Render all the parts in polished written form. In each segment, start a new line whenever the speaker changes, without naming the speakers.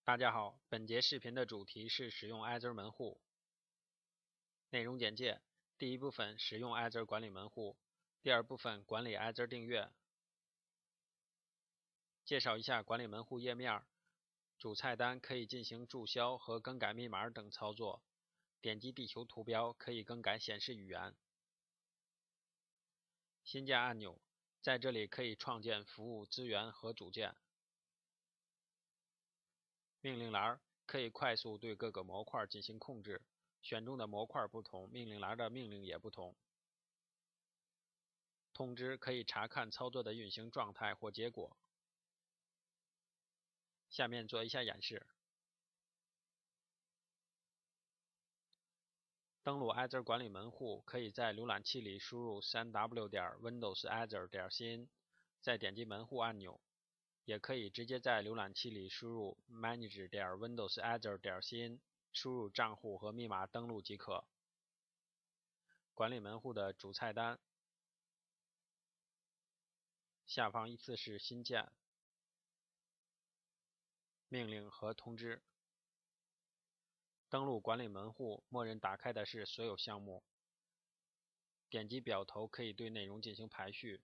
大家好，本节视频的主题是使用 Azure 门户。内容简介：第一部分使用 Azure 管理门户，第二部分管理 Azure 订阅。介绍一下管理门户页面。主菜单可以进行注销和更改密码等操作。点击地球图标可以更改显示语言。新建按钮，在这里可以创建服务资源和组件。命令栏可以快速对各个模块进行控制，选中的模块不同，命令栏的命令也不同。通知可以查看操作的运行状态或结果。下面做一下演示。登录 Azure 管理门户，可以在浏览器里输入 3w.windowsazure.cn， 再点击门户按钮，也可以直接在浏览器里输入 manage.windowsazure.cn， 输入账户和密码登录即可。管理门户的主菜单，下方依次是新建、命令和通知。登录管理门户，默认打开的是所有项目。点击表头可以对内容进行排序。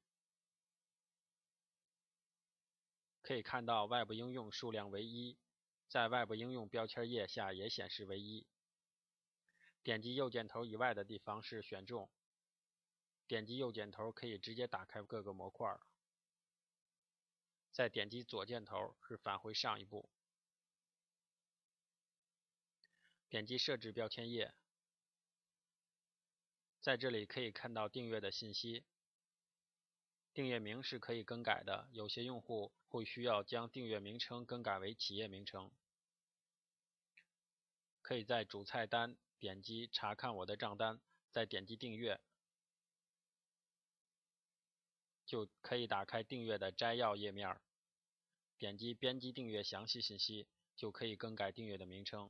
可以看到外部应用数量为1，在外部应用标签页下也显示为1。点击右箭头以外的地方是选中。点击右箭头可以直接打开各个模块。再点击左箭头是返回上一步。点击设置标签页，在这里可以看到订阅的信息。订阅名是可以更改的，有些用户会需要将订阅名称更改为企业名称。可以在主菜单点击查看我的账单，再点击订阅，就可以打开订阅的摘要页面。点击编辑订阅详细信息，就可以更改订阅的名称。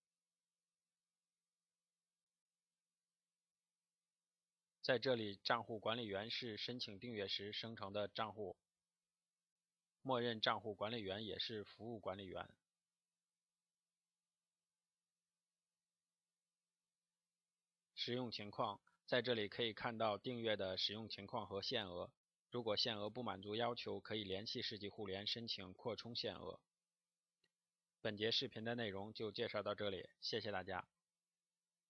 在这里，账户管理员是申请订阅时生成的账户，默认账户管理员也是服务管理员。使用情况，在这里可以看到订阅的使用情况和限额。如果限额不满足要求，可以联系世纪互联申请扩充限额。本节视频的内容就介绍到这里，谢谢大家。